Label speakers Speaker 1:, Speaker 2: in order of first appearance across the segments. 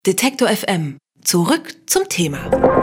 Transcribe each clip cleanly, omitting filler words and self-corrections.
Speaker 1: Detektor FM. Zurück zum Thema.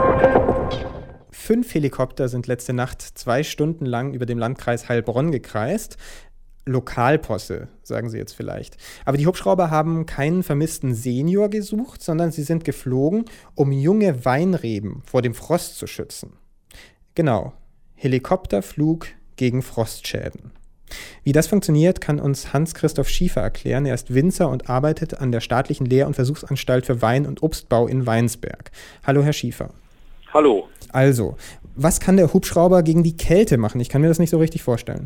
Speaker 2: 5 Helikopter sind letzte Nacht 2 Stunden lang über dem Landkreis Heilbronn gekreist. Lokalposse, sagen Sie jetzt vielleicht. Aber die Hubschrauber haben keinen vermissten Senior gesucht, sondern sie sind geflogen, um junge Weinreben vor dem Frost zu schützen. Genau, Helikopterflug gegen Frostschäden. Wie das funktioniert, kann uns Hans-Christoph Schiefer erklären. Er ist Winzer und arbeitet an der staatlichen Lehr- und Versuchsanstalt für Wein- und Obstbau in Weinsberg. Hallo, Herr Schiefer.
Speaker 3: Hallo.
Speaker 2: Also, was kann der Hubschrauber gegen die Kälte machen? Ich kann mir das nicht so richtig vorstellen.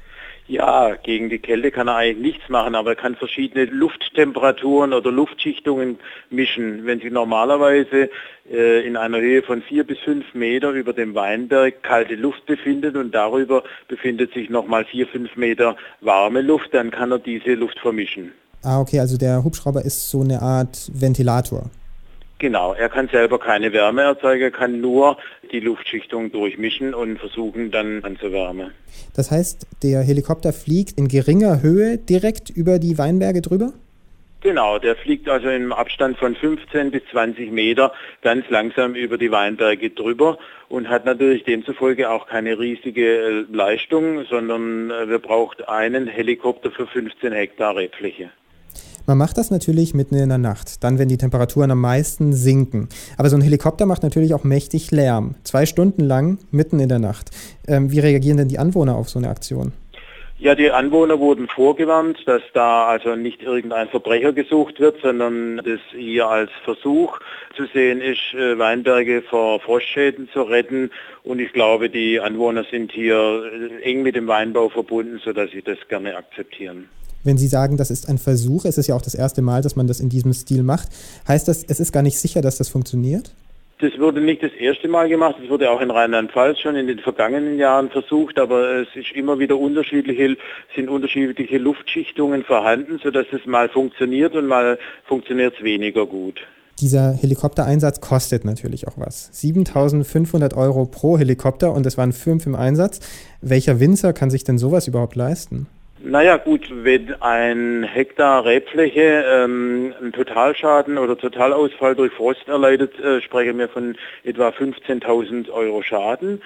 Speaker 3: Ja, gegen die Kälte kann er eigentlich nichts machen, aber er kann verschiedene Lufttemperaturen oder Luftschichtungen mischen. Wenn sich normalerweise in einer Höhe von 4 bis 5 Meter über dem Weinberg kalte Luft befindet und darüber befindet sich nochmal 4, 5 Meter warme Luft, dann kann er diese Luft vermischen.
Speaker 2: Ah, okay, also der Hubschrauber ist so eine Art Ventilator.
Speaker 3: Genau, er kann selber keine Wärme erzeugen, er kann nur die Luftschichtung durchmischen und versuchen dann anzuwärmen.
Speaker 2: Das heißt, der Helikopter fliegt in geringer Höhe direkt über die Weinberge drüber?
Speaker 3: Genau, der fliegt also im Abstand von 15 bis 20 Meter ganz langsam über die Weinberge drüber und hat natürlich demzufolge auch keine riesige Leistung, sondern wir brauchen einen Helikopter für 15 Hektar Rebfläche.
Speaker 2: Man macht das natürlich mitten in der Nacht, dann wenn die Temperaturen am meisten sinken. Aber so ein Helikopter macht natürlich auch mächtig Lärm. 2 Stunden lang mitten in der Nacht. Wie reagieren denn die Anwohner auf so eine Aktion?
Speaker 3: Ja, die Anwohner wurden vorgewarnt, dass da also nicht irgendein Verbrecher gesucht wird, sondern das hier als Versuch zu sehen ist, Weinberge vor Frostschäden zu retten. Und ich glaube, die Anwohner sind hier eng mit dem Weinbau verbunden, sodass sie das gerne akzeptieren.
Speaker 2: Wenn Sie sagen, das ist ein Versuch, es ist ja auch das erste Mal, dass man das in diesem Stil macht, heißt das, es ist gar nicht sicher, dass das funktioniert?
Speaker 3: Das wurde nicht das erste Mal gemacht, es wurde auch in Rheinland-Pfalz schon in den vergangenen Jahren versucht, aber es ist immer wieder unterschiedliche Luftschichtungen vorhanden, sodass es mal funktioniert und mal funktioniert es weniger gut.
Speaker 2: Dieser Helikoptereinsatz kostet natürlich auch was. 7.500 € pro Helikopter und es waren 5 im Einsatz. Welcher Winzer kann sich denn sowas überhaupt leisten?
Speaker 3: Naja gut, wenn ein Hektar Rebfläche einen Totalschaden oder Totalausfall durch Frost erleidet, sprechen wir von etwa 15.000 € Schaden.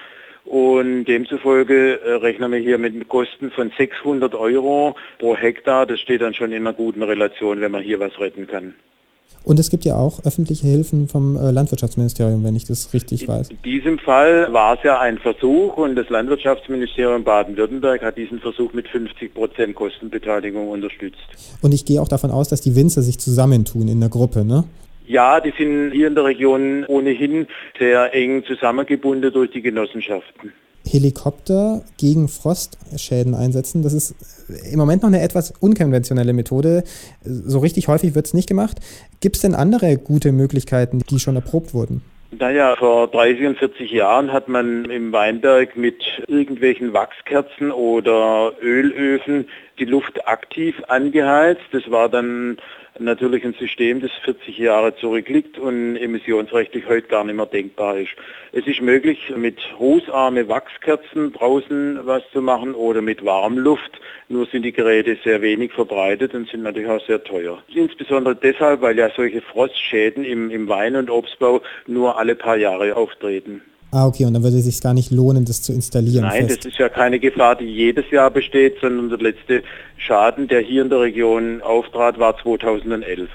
Speaker 3: Und demzufolge rechnen wir hier mit Kosten von 600 € pro Hektar. Das steht dann schon in einer guten Relation, wenn man hier was retten kann.
Speaker 2: Und es gibt ja auch öffentliche Hilfen vom Landwirtschaftsministerium, wenn ich das richtig weiß.
Speaker 3: In diesem Fall war es ja ein Versuch und das Landwirtschaftsministerium Baden-Württemberg hat diesen Versuch mit 50% Kostenbeteiligung unterstützt.
Speaker 2: Und ich gehe auch davon aus, dass die Winzer sich zusammentun in der Gruppe, ne?
Speaker 3: Ja, die sind hier in der Region ohnehin sehr eng zusammengebunden durch die Genossenschaften.
Speaker 2: Helikopter gegen Frostschäden einsetzen, das ist im Moment noch eine etwas unkonventionelle Methode. So richtig häufig wird es nicht gemacht. Gibt es denn andere gute Möglichkeiten, die schon erprobt wurden?
Speaker 3: Naja, vor 30 und 40 Jahren hat man im Weinberg mit irgendwelchen Wachskerzen oder Ölöfen die Luft aktiv angeheizt. Das war dann natürlich ein System, das 40 Jahre zurückliegt und emissionsrechtlich heute gar nicht mehr denkbar ist. Es ist möglich, mit rußarme Wachskerzen draußen was zu machen oder mit Warmluft. Nur sind die Geräte sehr wenig verbreitet und sind natürlich auch sehr teuer. Insbesondere deshalb, weil ja solche Frostschäden im Wein- und Obstbau nur alle paar Jahre auftreten.
Speaker 2: Ah, okay, und dann würde es sich gar nicht lohnen, das zu installieren.
Speaker 3: Nein, das ist ja keine Gefahr, die jedes Jahr besteht, sondern der letzte Schaden, der hier in der Region auftrat, war 2011.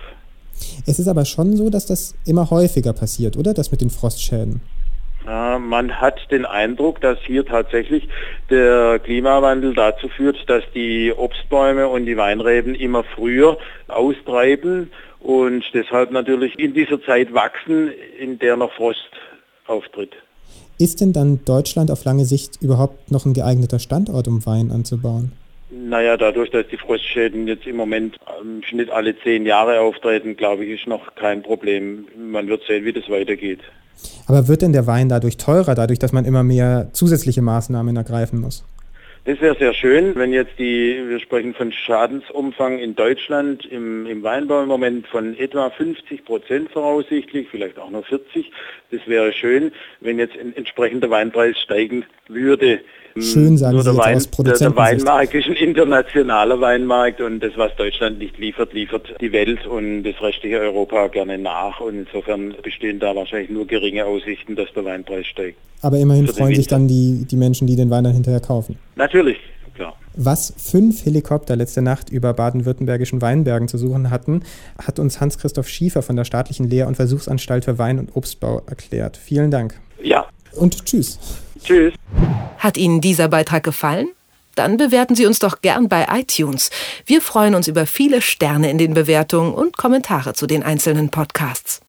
Speaker 2: Es ist aber schon so, dass das immer häufiger passiert, oder? Das mit den Frostschäden.
Speaker 3: Ja, man hat den Eindruck, dass hier tatsächlich der Klimawandel dazu führt, dass die Obstbäume und die Weinreben immer früher austreiben und deshalb natürlich in dieser Zeit wachsen, in der noch Frost auftritt.
Speaker 2: Ist denn dann Deutschland auf lange Sicht überhaupt noch ein geeigneter Standort, um Wein anzubauen?
Speaker 3: Naja, dadurch, dass die Frostschäden jetzt im Moment im Schnitt alle 10 Jahre auftreten, glaube ich, ist noch kein Problem. Man wird sehen, wie das weitergeht.
Speaker 2: Aber wird denn der Wein dadurch teurer, dadurch, dass man immer mehr zusätzliche Maßnahmen ergreifen muss?
Speaker 3: Das wäre sehr schön, wenn jetzt wir sprechen von Schadensumfang in Deutschland im Weinbau im Moment von etwa 50% voraussichtlich, vielleicht auch nur 40. Das wäre schön, wenn jetzt ein entsprechender Weinpreis steigen würde.
Speaker 2: Schön, sagen Sie jetzt aus Produzentensicht.
Speaker 3: Der Weinmarkt ist ein internationaler Weinmarkt und das, was Deutschland nicht liefert, liefert die Welt und das restliche Europa gerne nach. Und insofern bestehen da wahrscheinlich nur geringe Aussichten, dass der Weinpreis steigt.
Speaker 2: Aber immerhin freuen sich dann die Menschen, die den Wein dann hinterher kaufen.
Speaker 3: Natürlich, klar.
Speaker 2: Was 5 Helikopter letzte Nacht über baden-württembergischen Weinbergen zu suchen hatten, hat uns Hans-Christoph Schiefer von der Staatlichen Lehr- und Versuchsanstalt für Wein- und Obstbau erklärt. Vielen Dank.
Speaker 3: Ja.
Speaker 2: Und tschüss.
Speaker 3: Tschüss.
Speaker 1: Hat Ihnen dieser Beitrag gefallen? Dann bewerten Sie uns doch gern bei iTunes. Wir freuen uns über viele Sterne in den Bewertungen und Kommentare zu den einzelnen Podcasts.